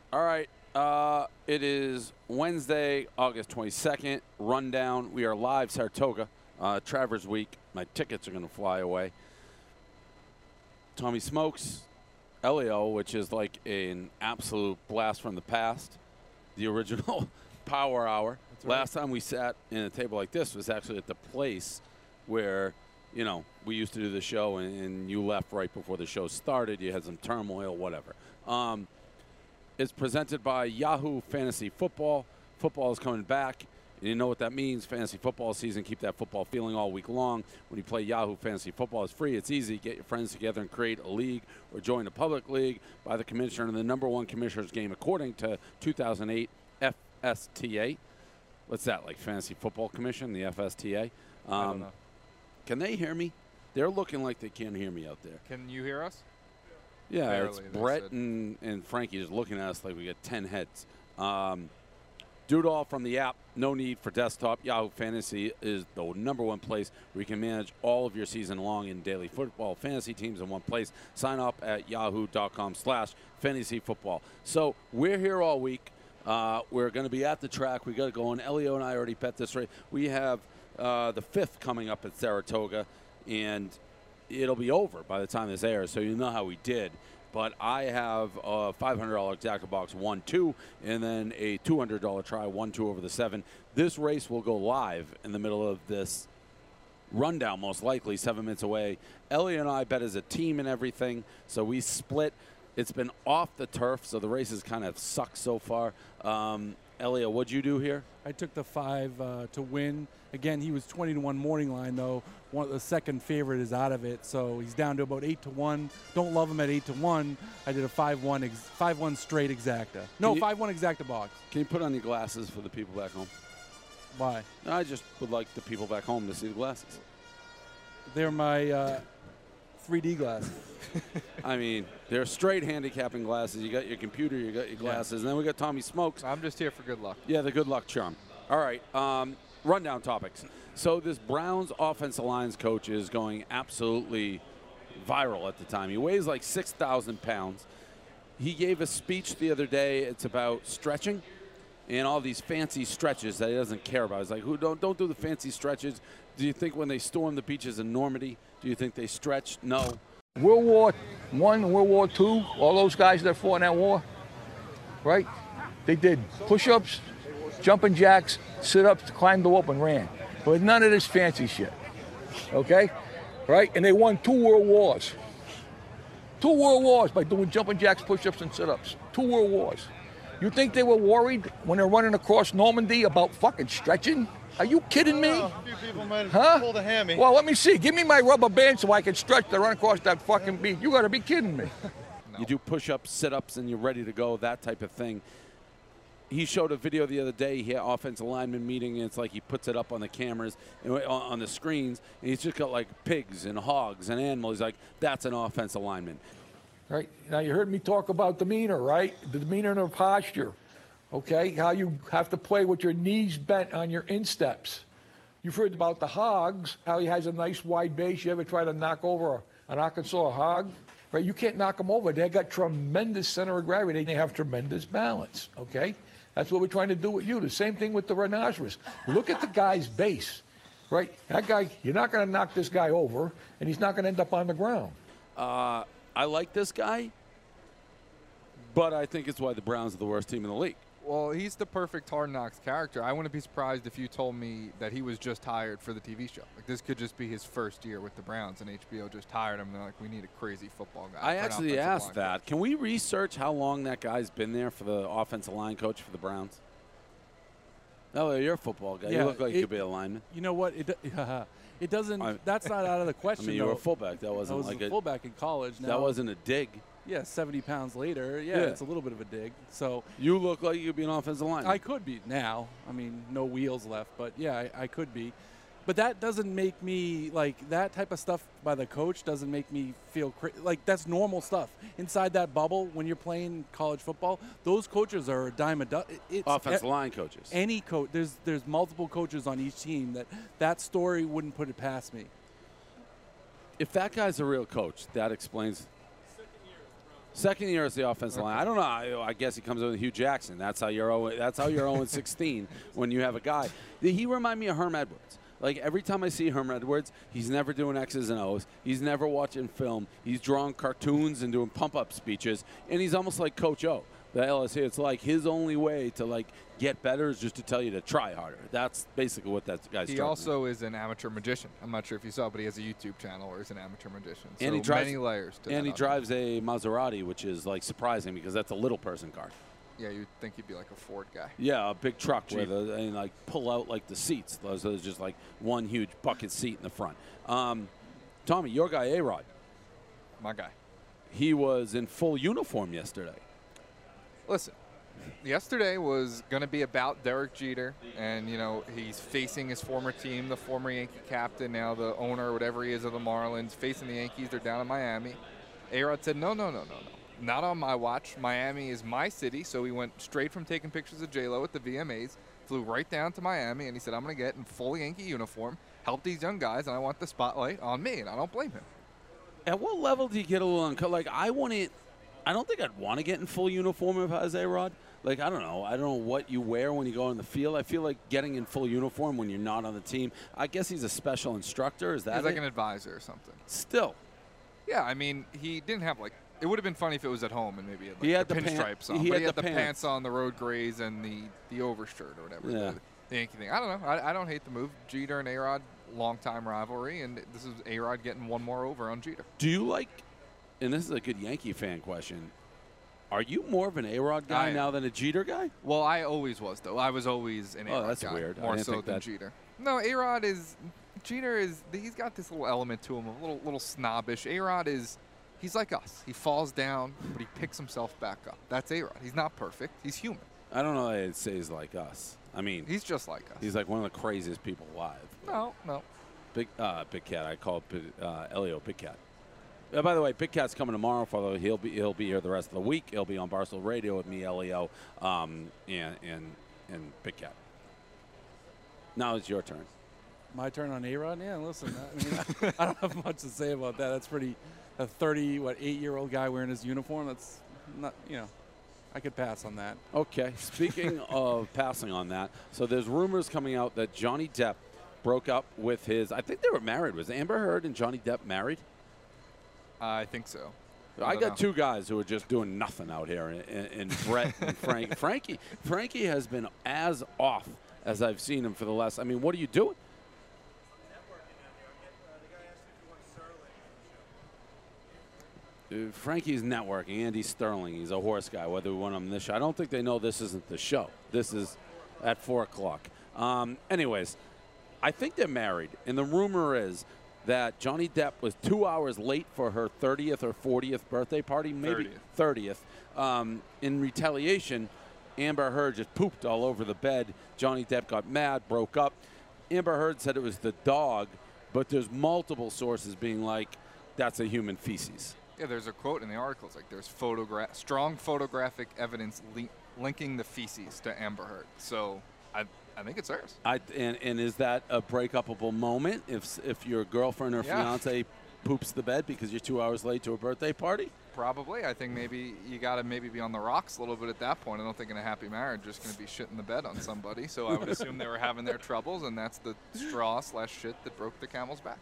All right. It is Wednesday, August 22nd. Rundown. We are live, Saratoga. Travers Week. My tickets are going to fly away. Tommy Smokes, Elio, which is like an absolute blast from the past. The original Power Hour. That's right. Last time we sat in a table like this was actually at the place where, you know, we used to do the show, and you left right before the show started. You had some turmoil, whatever. It's presented by Yahoo Fantasy Football. Football is coming back. And you know what that means. Fantasy football season. Keep that football feeling all week long. When you play Yahoo Fantasy Football, it's free. It's easy. Get your friends together and create a league or join a public league by the commissioner in the #1 commissioner's game according to 2008 FSTA. What's that, like Fantasy Football Commission, the FSTA? I don't know. Can they hear me? They're looking like they can't hear me out there. Can you hear us? Yeah, Barely, it's they Brett said. and Frankie just looking at us like we got 10 heads. Do it all from the app. No need for desktop. Yahoo Fantasy is the #1 place where you can manage all of your season long in daily football fantasy teams in one place. Sign up at yahoo.com/fantasyfootball. So we're here all week. We're going to be at the track. We got to go on. Elio and I already bet this race. We have the 5th coming up at Saratoga, and it'll be over by the time this airs, so you know how we did. But I have a $500 Jack Box 1-2, and then a $200 try 1-2 over the 7. This race will go live in the middle of this rundown, most likely 7 minutes away. Ellie and I bet as a team and everything, so we split. It's been off the turf, so the races kind of suck so far. Elliot, what'd you do here? I took the 5 to win. Again, he was 20-1 morning line, though. The second favorite is out of it, so he's down to about 8-1. Don't love him at 8-1. I did a 5-1 straight exacta. No, 5-1 exacta box. Can you put on your glasses for the people back home? Why? I just would like the people back home to see the glasses. They're my 3D glasses. I mean, they're straight handicapping glasses. You got your computer, you got your glasses, and then we got Tommy Smokes. I'm just here for good luck. Yeah, the good luck charm. All right, rundown topics. So this Browns offensive lines coach is going absolutely viral at the time. He weighs like 6,000 pounds. He gave a speech the other day. It's about stretching and all these fancy stretches that he doesn't care about. He's like, "Who don't do the fancy stretches? Do you think when they stormed the beaches in Normandy, do you think they stretched? No." World War I, World War II, all those guys that fought in that war, right? They did push-ups, jumping jacks, sit-ups, climbed the rope and ran. But none of this fancy shit, okay? Right? And they won 2 world wars. 2 world wars by doing jumping jacks, push-ups, and sit-ups. 2 world wars. You think they were worried when they're running across Normandy about fucking stretching? Are you kidding me? A few people might have pulled a hammy. Well, let me see. Give me my rubber band so I can stretch to run across that fucking beach. You got to be kidding me. No. You do push-ups, sit-ups, and you're ready to go, that type of thing. He showed a video the other day. He had offensive lineman meeting, and it's like he puts it up on the cameras, and on the screens, and he's just got like pigs and hogs and animals. He's like, that's an offensive lineman. Right. Now, you heard me talk about demeanor, right? The demeanor and the posture. Okay, how you have to play with your knees bent on your insteps. You've heard about the hogs, how he has a nice wide base. You ever try to knock over an Arkansas hog? Right, you can't knock them over. They got tremendous center of gravity. They have tremendous balance, okay? That's what we're trying to do with you. The same thing with the rhinoceros. Look at the guy's base, right? That guy, you're not going to knock this guy over, and he's not going to end up on the ground. I like this guy, but I think it's why the Browns are the worst team in the league. Well, he's the perfect Hard Knocks character. I wouldn't be surprised if you told me that he was just hired for the TV show. Like, this could just be his first year with the Browns, and HBO just hired him. They're like, we need a crazy football guy. I actually asked that. Can we research how long that guy's been there for the offensive line coach for the Browns? Oh, you're a football guy. Yeah, you look like you could be a lineman. You know what? It doesn't. That's not out of the question. I mean, you were a fullback. That wasn't I was a fullback in college. Now, that wasn't a dig. Yeah, 70 pounds later. Yeah, it's a little bit of a dig. So you look like you could be an offensive lineman. I could be now. I mean, no wheels left, but yeah, I could be. But that doesn't make me, like, that type of stuff by the coach doesn't make me feel like that's normal stuff. Inside that bubble, when you're playing college football, those coaches are a dime a dozen. Offensive line coaches. Any coach, there's multiple coaches on each team that story wouldn't put it past me. If that guy's a real coach, that explains. Second year as the offensive line. I don't know. I guess he comes in with Hugh Jackson. That's how you're 0-16 when you have a guy. He remind me of Herm Edwards. Like, every time I see Herm Edwards, he's never doing X's and O's. He's never watching film. He's drawing cartoons and doing pump-up speeches. And he's almost like Coach O, the LSU. It's like his only way to, like, get better is just to tell you to try harder. That's basically what that guy's He also is an amateur magician. I'm not sure if you saw, but he has a YouTube channel where he's an amateur magician. So and he drives, many layers to And that he drives a Maserati, which is, like, surprising because that's a little person car. Yeah, you'd think he'd be like a Ford guy. Yeah, a big truck and like pull out like the seats. Those just like one huge bucket seat in the front. Tommy, your guy A-Rod. My guy. He was in full uniform yesterday. Listen, yesterday was going to be about Derek Jeter, and you know he's facing his former team, the former Yankee captain, now the owner, whatever he is of the Marlins, facing the Yankees. They're down in Miami. A-Rod said, no. Not on my watch. Miami is my city, so he went straight from taking pictures of J-Lo at the VMAs, flew right down to Miami, and he said, I'm going to get in full Yankee uniform, help these young guys, and I want the spotlight on me, and I don't blame him. At what level do you get a little uncut? Like, I don't think I'd want to get in full uniform if I was A-Rod. Like, I don't know. I don't know what you wear when you go on the field. I feel like getting in full uniform when you're not on the team. I guess he's a special instructor. Is that He's like an advisor or something. Still. Yeah, I mean, he didn't have, like, it would have been funny if it was at home and maybe he had the the pinstripes on. But he had the pants on, the road grays, and the overshirt or whatever. Yeah. The Yankee thing. I don't know. I don't hate the move. Jeter and A-Rod, long-time rivalry, and this is A-Rod getting one more over on Jeter. Do you like, and this is a good Yankee fan question, are you more of an A-Rod guy now than a Jeter guy? Well, I always was, though. I was always an A-Rod guy. Oh, that's weird. More so than Jeter. No, A-Rod is – Jeter is – he's got this little element to him, a little snobbish. A-Rod is – he's like us. He falls down, but he picks himself back up. That's A-Rod. He's not perfect. He's human. I don't know that I'd say he's like us. I mean – he's just like us. He's like one of the craziest people alive. No. Big Cat. I call Elio Big Cat. By the way, Big Cat's coming tomorrow. Although he'll be here the rest of the week. He'll be on Barstool Radio with me, Elio, and Big Cat. Now it's your turn. My turn on A-Rod? Yeah, listen, I mean, I don't have much to say about that. That's pretty. A 8-year-old guy wearing his uniform. That's not, I could pass on that. Okay. Speaking of passing on that, so there's rumors coming out that Johnny Depp broke up with his. I think they were married. Was Amber Heard and Johnny Depp married? I think so. I got two guys who are just doing nothing out here, and Brett and Frank. Frankie has been as off as I've seen him for the last. I mean, what are you doing? Frankie's networking. Andy Sterling. He's a horse guy. Whether we want him on this show, I don't think they know this isn't the show. This is at 4 o'clock. Anyways, I think they're married, and the rumor is that Johnny Depp was 2 hours late for her 30th or 40th birthday party, maybe 30th. In retaliation, Amber Heard just pooped all over the bed. Johnny Depp got mad, broke up. Amber Heard said it was the dog, but there's multiple sources being like, that's a human feces. Yeah, there's a quote in the article. It's like there's strong photographic evidence linking the feces to Amber Heard. So I think it's hers. And is that a breakupable moment if your girlfriend or fiance poops the bed because you're 2 hours late to a birthday party? Probably. I think maybe you got to be on the rocks a little bit at that point. I don't think in a happy marriage you're just going to be shitting the bed on somebody. So I would assume they were having their troubles, and that's the straw/shit that broke the camel's back.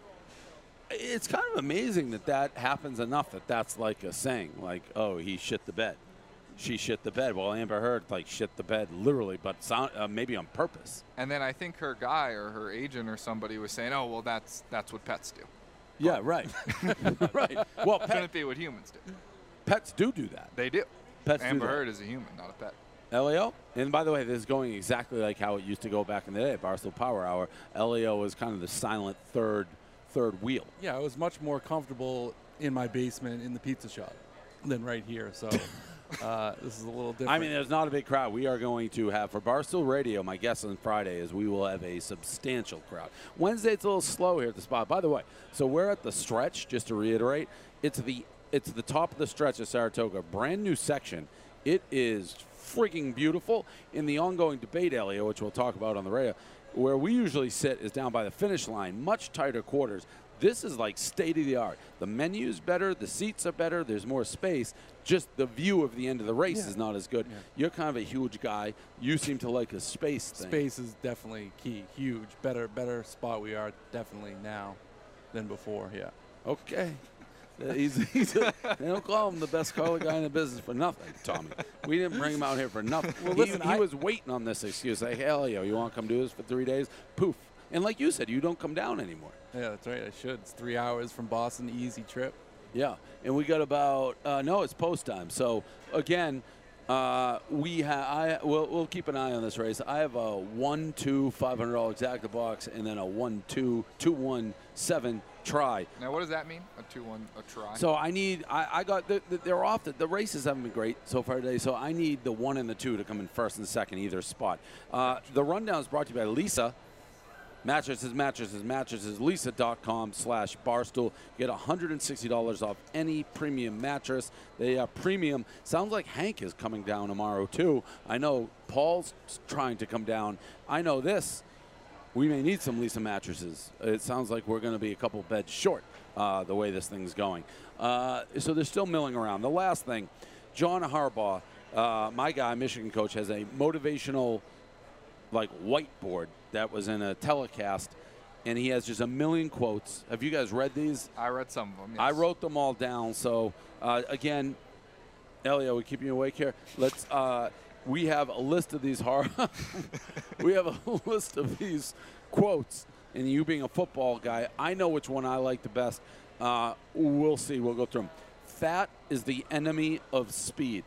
It's kind of amazing that happens enough that's like a saying, like, oh, he shit the bed. She shit the bed. Well, Amber Heard shit the bed literally, but maybe on purpose. And then I think her guy or her agent or somebody was saying, "Oh, well, that's what pets do." Yeah, right. Right. Well, shouldn't be what humans do. Pets do that. They do. Pets Amber Heard is a human, not a pet. Elio, and by the way, this is going exactly like how it used to go back in the day. Barstool Power Hour. Elio was kind of the silent third wheel. Yeah, I was much more comfortable in my basement in the pizza shop than right here. So. This is a little different. I mean, there's not a big crowd. We are going to have, for Barstool Radio, my guess on Friday is we will have a substantial crowd. Wednesday, it's a little slow here at the spot. By the way, so we're at the stretch, just to reiterate. It's the top of the stretch of Saratoga, brand new section. It is freaking beautiful. In the ongoing debate area, which we'll talk about on the radio, where we usually sit is down by the finish line, much tighter quarters. This is like state of the art. The menu's better, the seats are better, there's more space. Just the view of the end of the race is not as good. Yeah. You're kind of a huge guy. You seem to like a space thing. Space is definitely key. Huge. Better spot we are definitely now than before. Yeah. Okay. They don't call him the best color guy in the business for nothing, Tommy. We didn't bring him out here for nothing. Well, listen, he was waiting on this excuse. Like, hell, you want to come do this for 3 days? Poof. And like you said, you don't come down anymore. Yeah, that's right. I should. It's 3 hours from Boston. Easy trip. Yeah. And we got about no, it's post time. So again, we'll keep an eye on this race. I have a 1-2 $500 exacta box and then a 1-2 2-1-7 try. Now, what does that mean? A 2-1, a try? So I got they're off. The races haven't been great so far today. So I need the 1 and the 2 to come in first and second, either spot. The rundown is brought to you by Lisa. Mattresses, Lisa.com/barstool. Get $160 off any premium mattress. They are premium. Sounds like Hank is coming down tomorrow, too. I know Paul's trying to come down. I know this. We may need some Lisa mattresses. It sounds like we're going to be a couple beds short the way this thing's going. So they're still milling around. The last thing, John Harbaugh, my guy, Michigan coach, has a motivational whiteboard that was in a telecast, and he has just a million quotes. Have you guys read these? I read some of them, yes. I wrote them all down. So, again, Elio, we keeping you awake here? Let's. We have a list of these we have a list of these quotes, and you being a football guy, I know which one I like the best. We'll see. We'll go through them. Fat is the enemy of speed.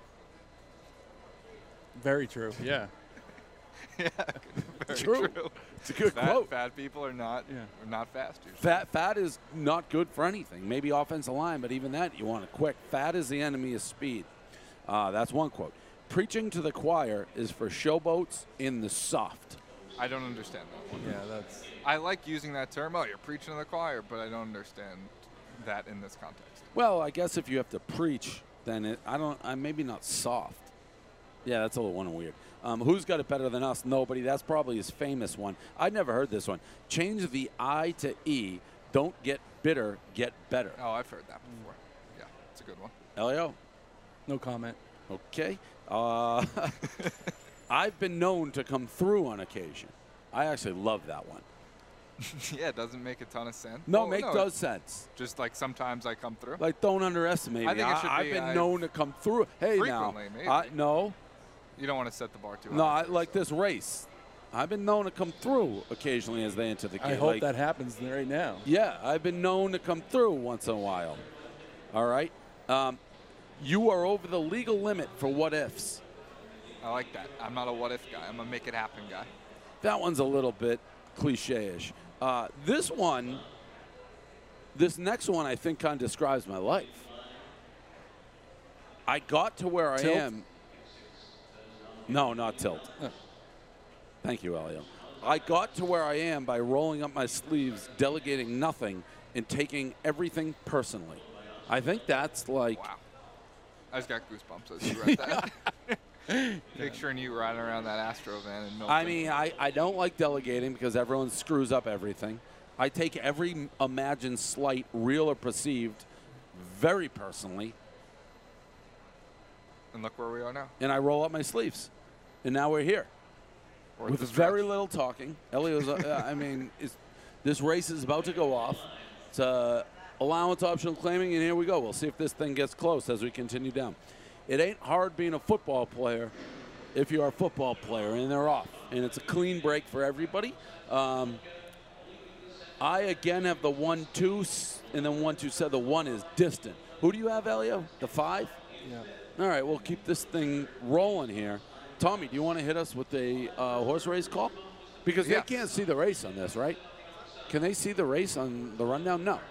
Very true. Yeah. Yeah, very True. It's a good quote. Fat people are not fast usually. Fat is not good for anything. Maybe offensive line, but even that you want it quick. Fat is the enemy of speed. That's one quote. Preaching to the choir is for showboats in the soft. I don't understand that one. Yeah, that's. I like using that term. Oh, you're preaching to the choir, but I don't understand that in this context. Well, I guess if you have to preach, then I'm maybe not soft. Yeah, that's a little one weird. Who's got it better than us? Nobody. That's probably his famous one. I'd never heard this one. Change the I to E. Don't get bitter, get better. Oh, I've heard that before. Yeah, it's a good one. Elio? No comment. Okay. I've been known to come through on occasion. I actually love that one. Yeah, it doesn't make a ton of sense. No, does sense. Just like sometimes I come through. Like, don't underestimate me. I think it should I've be, been known to come through. Hey, frequently, now. maybe. No. You don't want to set the bar too high. No, like this race. I've been known to come through occasionally as they enter the gate. I hope that happens right now. Yeah, I've been known to come through once in a while. All right? You are over the legal limit for what ifs. I like that. I'm not a what if guy. I'm a make it happen guy. That one's a little bit cliche-ish. This next one, I think, kind of describes my life. I got to where Tilt? I am. No, not tilt. Thank you, Elio. I got to where I am by rolling up my sleeves, delegating nothing, and taking everything personally. I think that's like. Wow. I just got goosebumps as you read that. Picturing you riding around that Astro van in Milton. I mean, I don't like delegating because everyone screws up everything. I take every imagined slight, real or perceived, very personally. And look where we are now. And I roll up my sleeves. And now we're here. With very little talking. Elio's, this race is about to go off. It's allowance optional claiming, and here we go. We'll see if this thing gets close as we continue down. It ain't hard being a football player if you're a football player, and they're off. And it's a clean break for everybody. I, again, have the 1-2, and then 1-2 said the 1 is distant. Who do you have, Elio? The 5? Yeah. All right, we'll keep this thing rolling here. Tommy, do you want to hit us with the horse race call? Because they can't see the race on this, right? Can they see the race on the rundown? No.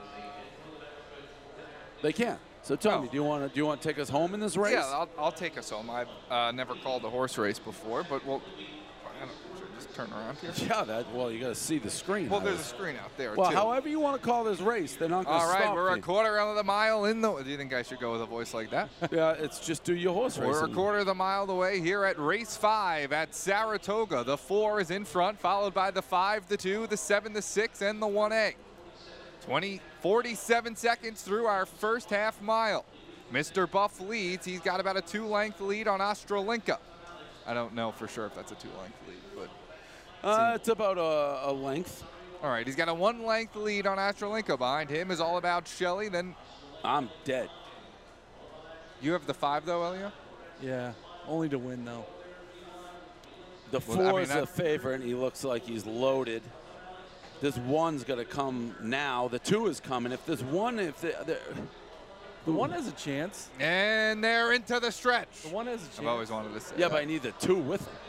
They can't. So, Tommy, do you want to take us home in this race? Yeah, I'll take us home. I've never called a horse race before, but should I just turn around here? Yeah, you got to see the screen. Well, there's a screen out there, well, too. however you want to call this race, they're not going to stop. All right, we're a quarter of the mile in the. Do you think I should go with a voice like that? Yeah, it's just do your horse race. We're a quarter of the mile away here at race 5 at Saratoga. The 4 is in front, followed by the 5, the 2, the 7, the 6, and the 1A. 47 seconds through our first half mile. Mr. Buff leads. He's got about a 2-length lead on Ostrolinka. I don't know for sure if that's a 2-length lead, but it's about a length. all right, he's got a 1-length lead on Ostrolinka. Behind him is All About Shelley. Then I'm dead. you have the 5, though, Elio? Yeah, only to win, though. The Well, 4 I mean, is a that- favorite, and he looks like he's loaded. This 1's going to come now. The 2 is coming. If there's 1, The 1 has a chance. And they're into the stretch. The 1 has a chance. I've always wanted to say yeah, that. but I need the 2 with him.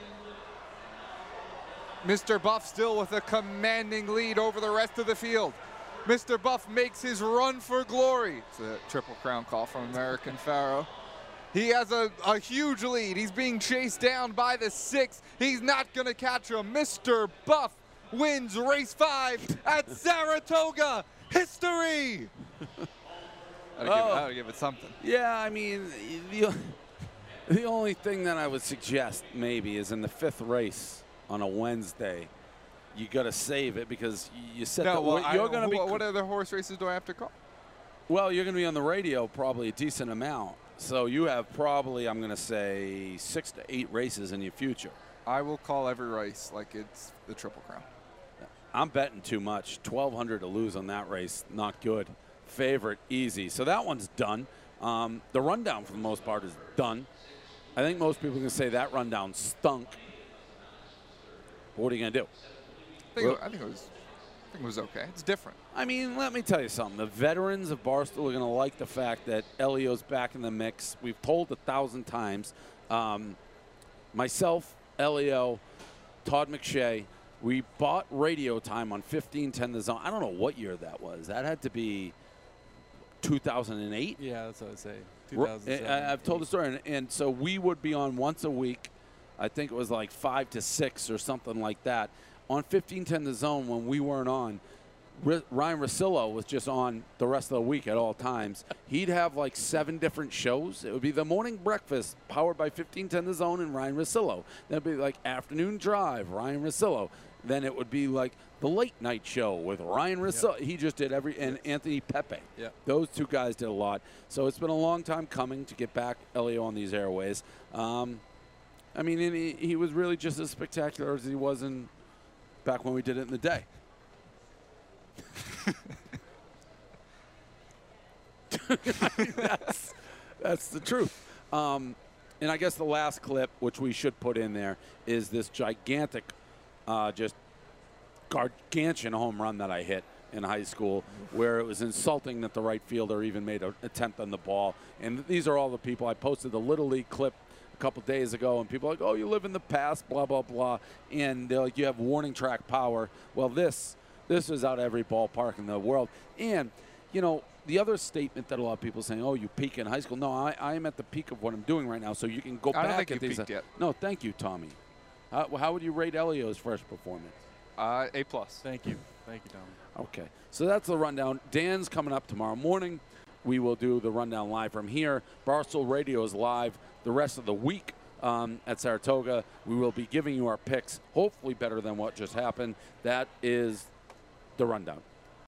Mr. Buff still with a commanding lead over the rest of the field. Mr. Buff makes his run for glory. It's a Triple Crown call from American Pharaoh. He has a huge lead. He's being chased down by the 6. He's not going to catch him. Mr. Buff wins race 5 at Saratoga. History! I gotta give it something. Yeah, I mean, the only thing that I would suggest maybe is in the 5th race on a Wednesday, you got to save it because you said No, that well, you're going to be. what other horse races do I have to call? Well, you're going to be on the radio probably a decent amount. So you have probably, I'm going to say, 6 to 8 races in your future. I will call every race like it's the Triple Crown. I'm betting too much. 1,200 to lose on that race, not good. Favorite, easy. So that one's done. The rundown, for the most part, is done. I think most people can say that rundown stunk. But what are you going to do? I think it was okay. It's different. I mean, let me tell you something. The veterans of Barstool are going to like the fact that Elio's back in the mix. We've told 1,000 times. Myself, Elio, Todd McShay, we bought radio time on 1510 The Zone. I don't know what year that was. That had to be 2008. Yeah, that's what I'd say. 2007. I've told the story. And so we would be on once a week. I think it was like 5 to 6 or something like that. On 1510 The Zone, when we weren't on, Ryan Russillo was just on the rest of the week at all times. He'd have like 7 different shows. It would be the morning breakfast powered by 1510 The Zone and Ryan Russillo. Then it'd be like afternoon drive, Ryan Russillo. Then it would be like the late night show with Ryan Russillo. Yep. He just did and Anthony Pepe. Yep. Those 2 guys did a lot. So it's been a long time coming to get back Elio on these airways. I mean, and he was really just as spectacular as he was back when we did it in the day. That's the truth. And I guess the last clip, which we should put in there, is this gigantic, just gargantuan home run that I hit in high school, where it was insulting that the right fielder even made an attempt on the ball. And these are all the people. I posted the Little League clip a couple days ago, and people are like, oh, you live in the past, blah, blah, blah. And they're like, you have warning track power. Well, this is out of every ballpark in the world. And, you know, the other statement that a lot of people are saying, oh, you peak in high school. No, I am at the peak of what I'm doing right now, so you can go back I don't think at you these. peaked yet. No, thank you, Tommy. How would you rate Elio's first performance? A+. Thank you. Thank you, Tom. Okay, so that's the rundown. Dan's coming up tomorrow morning. We will do the rundown live from here. Barstool Radio is live the rest of the week at Saratoga. We will be giving you our picks, hopefully better than what just happened. That is the rundown.